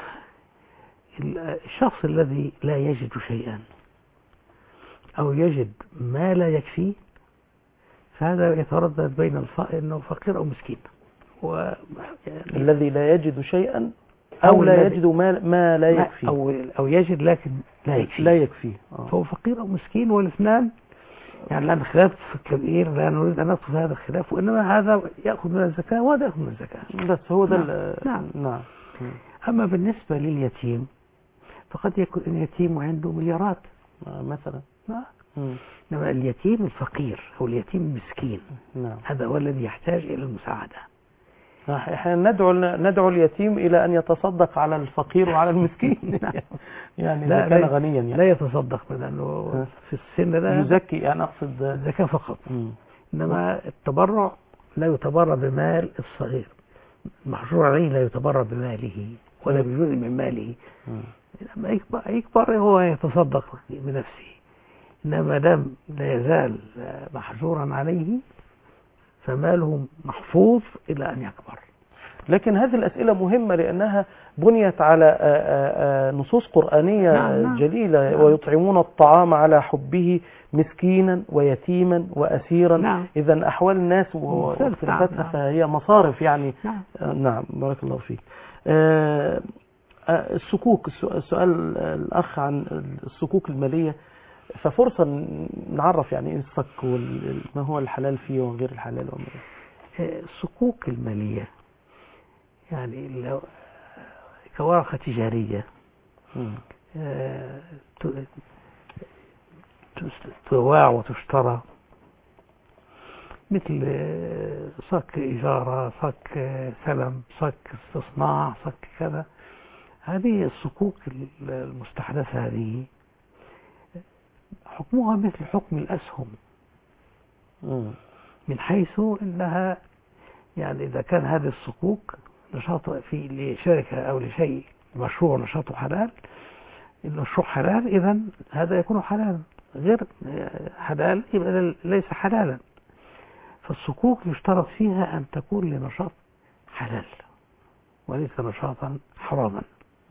الشخص الذي لا يجد شيئا أو يجد ما لا يكفيه فهذا يتردد بين الف... انه فقير او مسكين. و... يعني الذي لا يجد شيئا او, أو لا يجد ما, ما لا يكفي او او يجد لكن لا يكفي لا يكفي آه. فهو فقير او مسكين، والاثنان يعني لان خلاف كبير لا نريد ان ندخل هذا الخلاف، وانما هذا ياخذ من الزكاه وهذا ياخذ من الزكاه بس هو ده. نعم. نعم. نعم. اما بالنسبه لليتيم فقد يكون اليتيم عنده مليارات آه مثلا. نعم. إنما اليتيم الفقير أو اليتيم المسكين نعم. هذا هو الذي يحتاج إلى المساعدة. احنا ندعو ندعو اليتيم إلى أن يتصدق على الفقير وعلى المسكين يعني إذا كان غنيا يعني. لا يتصدق لأنه في السن ده يزكي، أنا أقصد الزكاة فقط. م. إنما التبرع لا يتبرع بمال الصغير، المحجور عليه لا يتبرع بماله ولا بجزء من ماله. لما يكبر, يكبر هو يتصدق بنفسه، إنما دام لا يزال محجورا عليه فماله محفوظ إلى أن يكبر. لكن هذه الأسئلة مهمة لأنها بنيت على نصوص قرآنية نعم نعم. جليلة. نعم. ويطعمون الطعام على حبه مسكينا ويتيما وأسيرا. نعم. إذا أحوال الناس واختلافاتها نعم. فهي مصارف يعني. نعم. نعم بارك الله فيك. آه الصكوك، السؤال الأخ عن الصكوك المالية، ففرصة نعرف يعني إيه الصك وما هو الحلال فيه وغير الحلال وما الصكوك المالية يعني لو كورقة تجارية تباع وتشترى، مثل صك إجارة، صك سلم، صك استصناع، صك كذا. هذه الصكوك المستحدثة هذه حكمها مثل حكم الأسهم، من حيث أنها يعني إذا كان هذه الصكوك نشاط في لشركة أو لشيء مشروع نشاطه حلال، المشروع حلال، إذا هذا يكون حلالا. غير حلال يبقى ليس حلالا. فالصكوك يشترط فيها أن تكون لنشاط حلال وليس نشاطا حراما.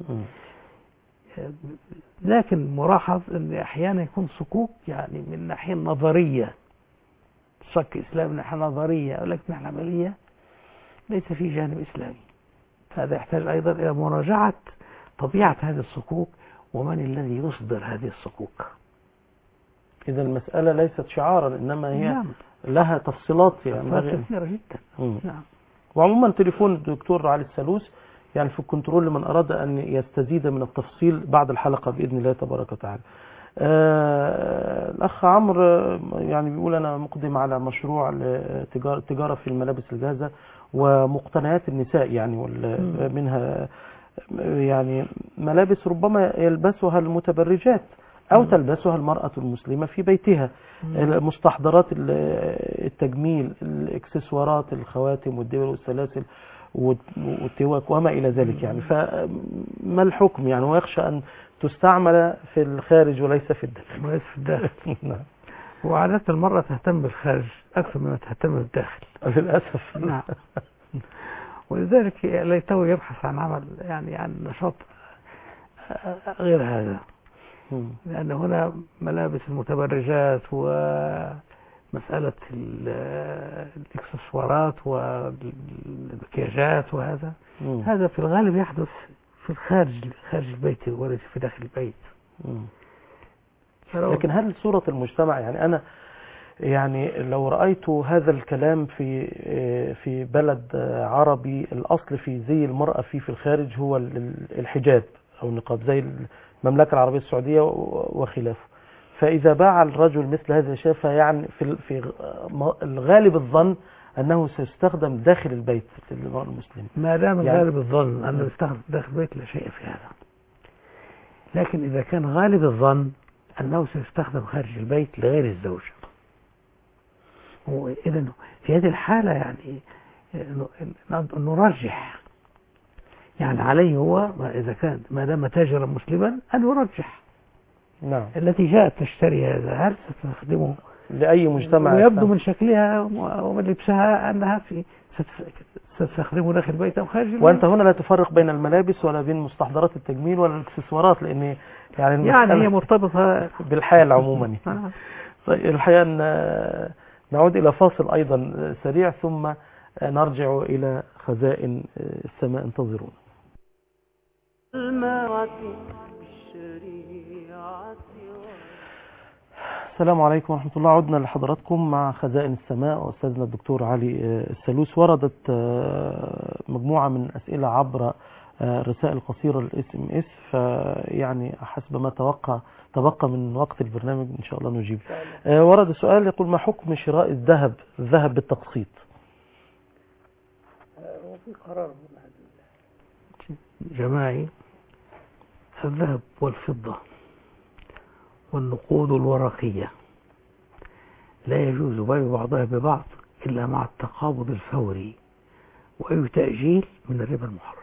لكن ملاحظ أن أحيانا يكون صكوك يعني من ناحية نظرية، صك إسلام من ناحية نظرية، ولكن من ناحية عملية ليس في جانب إسلامي. فهذا يحتاج أيضا إلى مراجعة طبيعة هذه الصكوك ومن الذي يصدر هذه الصكوك. إذا المسألة ليست شعارا، إنما هي نعم. لها تفصيلات يعني كثيرة جدا. نعم. وعموما تليفون الدكتور علي السلوس يعني في الكنترول لمن أراد أن يستزيد من التفصيل بعد الحلقة بإذن الله تبارك وتعالى. آه الأخ عمرو يعني بيقول أنا مقدم على مشروع التجارة تجارة في الملابس الجاهزة ومقتنيات النساء يعني منها يعني ملابس ربما يلبسها المتبرجات أو تلبسها المرأة المسلمة في بيتها، مستحضرات التجميل، الإكسسوارات، الخواتم والدول والسلاسل والتواك وما إلى ذلك يعني. فما الحكم يعني؟ ويخشى أن تستعمل في الخارج وليس في الداخل. وليس في الداخل. نعم. وعادة المرأة تهتم بالخارج أكثر مما تهتم بالداخل للأسف. نعم. ولذلك ليته يبحث عن عمل يعني عن نشاط غير هذا، لأن هنا ملابس المتبرجات ومسألة الإكسسوارات والمكياجات وهذا مم. هذا في الغالب يحدث في الخارج خارج البيت وليس في داخل البيت. لكن هل صورة المجتمع يعني أنا يعني لو رأيت هذا الكلام في في بلد عربي الأصل في زي المرأة فيه في الخارج هو الحجاب أو النقاب زي المملكة العربية السعودية وخلافه، فإذا باع الرجل مثل هذا شافه يعني في في الغالب الظن أنه سيستخدم داخل البيت للمرأة المسلمة. ما دام يعني غالب الظن أنه يستخدم داخل البيت لا شيء في هذا. لكن إذا كان غالب الظن أنه سيستخدم خارج البيت لغير الزوجة، إذا في هذه الحالة يعني نرجح يعني عليه هو إذا كان ما دام تاجرا مسلما أن يرجح. نعم. التي جاءت تشتري هذا هل ستستخدمه لأي مجتمع؟ ويبدو من شكلها ومن لبسها أنها في ستستخدمه داخل البيت أو خارج البيت. وأنت هنا لا تفرق بين الملابس ولا بين مستحضرات التجميل ولا الاكسسوارات، لأن يعني يعني هي مرتبطة بالحال عموما. طيب الحقيقة نعود إلى فاصل أيضا سريع ثم نرجع إلى خزائن السماء. انتظرونا. السلام عليكم ورحمة الله. عدنا لحضراتكم مع خزائن السماء وأستاذنا الدكتور علي السلوس. وردت مجموعة من أسئلة عبر الرسائل القصيرة للاس ام اس، فيعني حسب ما توقع تبقى من وقت البرنامج إن شاء الله نجيب. ورد سؤال يقول ما حكم شراء الذهب الذهب بالتقسيط؟ وفي قرار جماعي الذهب والفضة والنقود الورقية لا يجوز بيع بعضها ببعض إلا مع التقابض الفوري وأي تأجيل من الربا المحرم.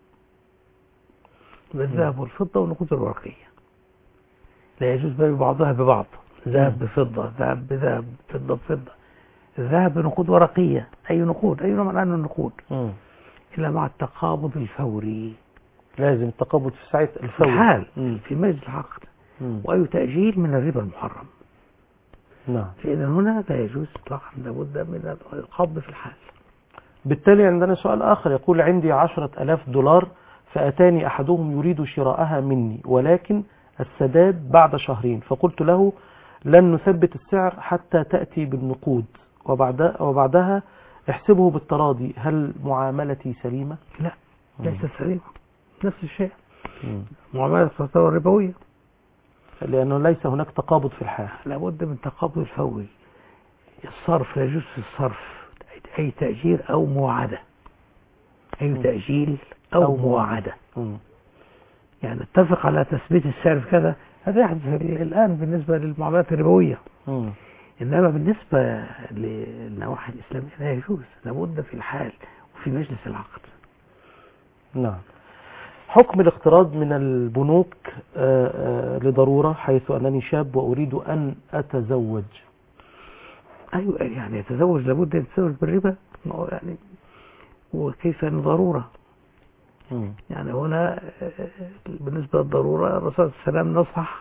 الذهب والفضة والنقود الورقية لا يجوز بيع بعضها ببعض، ذهب بفضة، ذهب بذهب، فضة بفضة. الذهب بنقود ورقية، أي نقود، أي نوع من أنواع النقود. إلا مع التقابض الفوري. لازم التقابض في ساعة الفوري الحال مم. في مجلس العقد. مم. وأي تأجيل من الربا المحرم. نعم. فإذا هنا لا يجوز إطلاقا، لابد من القبض في الحال. بالتالي عندنا سؤال آخر يقول: عندي عشرة ألاف دولار فأتاني أحدهم يريد شراءها مني ولكن السداد بعد شهرين، فقلت له لن نثبت السعر حتى تأتي بالنقود وبعد وبعدها احسبه بالتراضي، هل معاملتي سليمة؟ لا، ليست سليمة. نفس الشيء، معاملة تعتبر ربوية، لأنه ليس هناك تقابض في الحال. لابد من تقابض الفوري. الصرف لا يجوز في الصرف أي تأجير أو مواعدة، أي م. تأجيل أو, أو مواعدة. م. يعني اتفق على تثبيت السعر في كذا، هذا يحدث الآن بالنسبة للمعاملات الربوية. م. إنما بالنسبة للنواحي الإسلامية لا يجوز، لابد في الحال وفي مجلس العقد. نعم. حكم الاقتراض من البنوك لضرورة، حيث أنني شاب وأريد أن أتزوج. أيوة، يعني يتزوج لابد يتزوج بالربا، يعني وكيف أن ضرورة. م. يعني هنا بالنسبة للضرورة الرسول صلى الله عليه وسلم نصح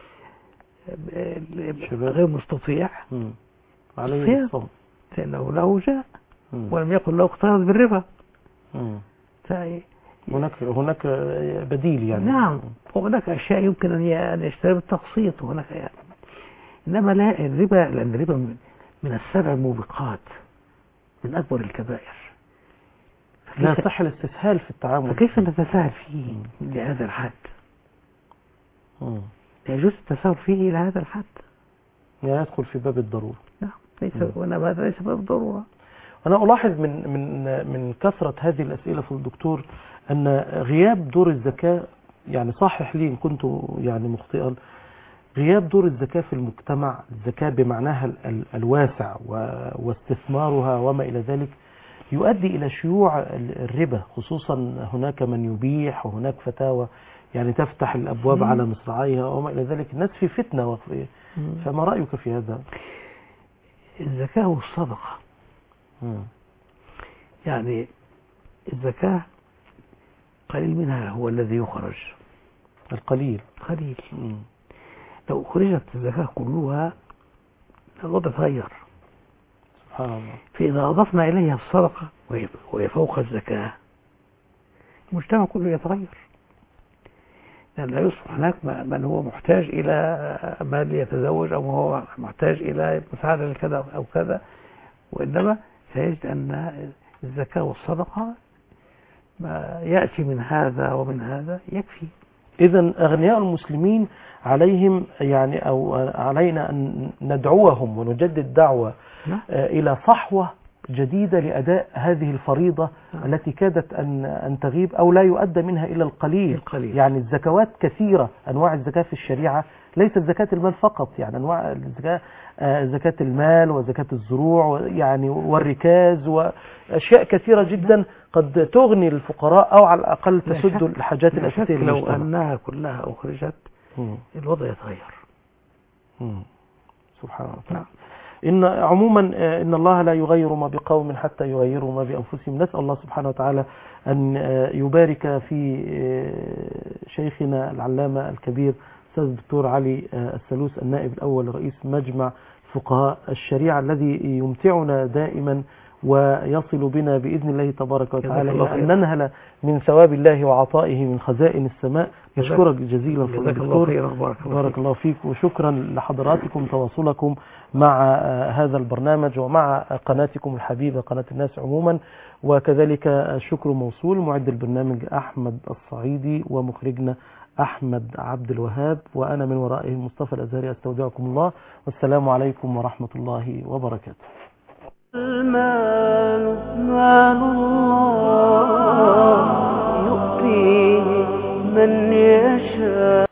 غير مستطيع عليه الصوم لأنه له جاء ولم يقل له اقترض بالربا. هناك هناك بديل يعني. نعم، وهناك أشياء يمكن أن يشتري بالتقسيط، وهناك يعني. إنما لا الربا، لأن الربا من, من السبع الموبقات، من أكبر الكبائر. لا يصح الاستسهال في التعامل، فكيف نتساهل فيه لهذا الحد؟ لا يجوز التساهل فيه إلى هذا الحد، يعني يدخل في باب الضرورة. نعم، ليس وأنا هذا ليس باب الضرورة. أنا ألاحظ من من من كثرة هذه الأسئلة في الدكتور أن غياب دور الزكاة، يعني صحح لي إن كنت يعني مخطئا، غياب دور الزكاة في المجتمع، الزكاة بمعناها ال الواسع واستثمارها وما إلى ذلك، يؤدي إلى شيوع الربا، خصوصا هناك من يبيح وهناك فتاوى يعني تفتح الأبواب مم. على مصراعيها وما إلى ذلك. الناس في فتنة، فما رأيك في هذا؟ الزكاة والصدقة، مم. يعني الزكاة قليل منها هو الذي يخرج، القليل قليل. مم. لو خرجت الزكاة كلها الوضع تغير، سبحان الله. فإذا أضفنا إليها الصدقة وهي فوق الزكاة المجتمع كله يتغير، لأن لا يصبح هناك من هو محتاج إلى مال يتزوج أو هو محتاج إلى مساعدة لكذا أو كذا، وإنما سيجد أن الزكاة والصدقة ما يأتي من هذا ومن هذا يكفي. إذن أغنياء المسلمين عليهم يعني أو علينا أن ندعوهم ونجدد دعوة إلى صحوة جديدة لأداء هذه الفريضة التي كادت أن أن تغيب أو لا يؤدى منها إلا القليل. القليل. يعني الزكوات كثيرة، أنواع الزكاة في الشريعة ليست زكاة المال فقط، يعني أنواع الزكاة زكاة المال وزكاة الزروع يعني والركاز وأشياء كثيرة جدا قد تغني الفقراء أو على الأقل تسد الحاجات الأساسية لو للمجتمع. أنها كلها أخرجت مم. الوضع يتغير. مم. سبحان الله. نعم. إن عموما إن الله لا يغير ما بقوم حتى يغيروا ما بأنفسهم. نسأل الله سبحانه وتعالى أن يبارك في شيخنا العلامة الكبير أستاذ الدكتور علي السلوس، النائب الأول لرئيس مجمع فقهاء الشريعة، الذي يمتعنا دائما ويصل بنا بإذن الله تبارك وتعالى إلى أن ننهل من ثواب الله وعطائه من خزائن السماء. نشكرك جزيلا دكتور، بارك الله فيك، وشكرا لحضراتكم تواصلكم مع هذا البرنامج ومع قناتكم الحبيبة قناة الناس عموما، وكذلك الشكر موصول معد البرنامج أحمد الصعيدي ومخرجنا أحمد عبد الوهاب، وأنا من ورائه مصطفى الأزهري. أستودعكم الله والسلام عليكم ورحمة الله وبركاته. المال مال الله يؤتيه من يشاء.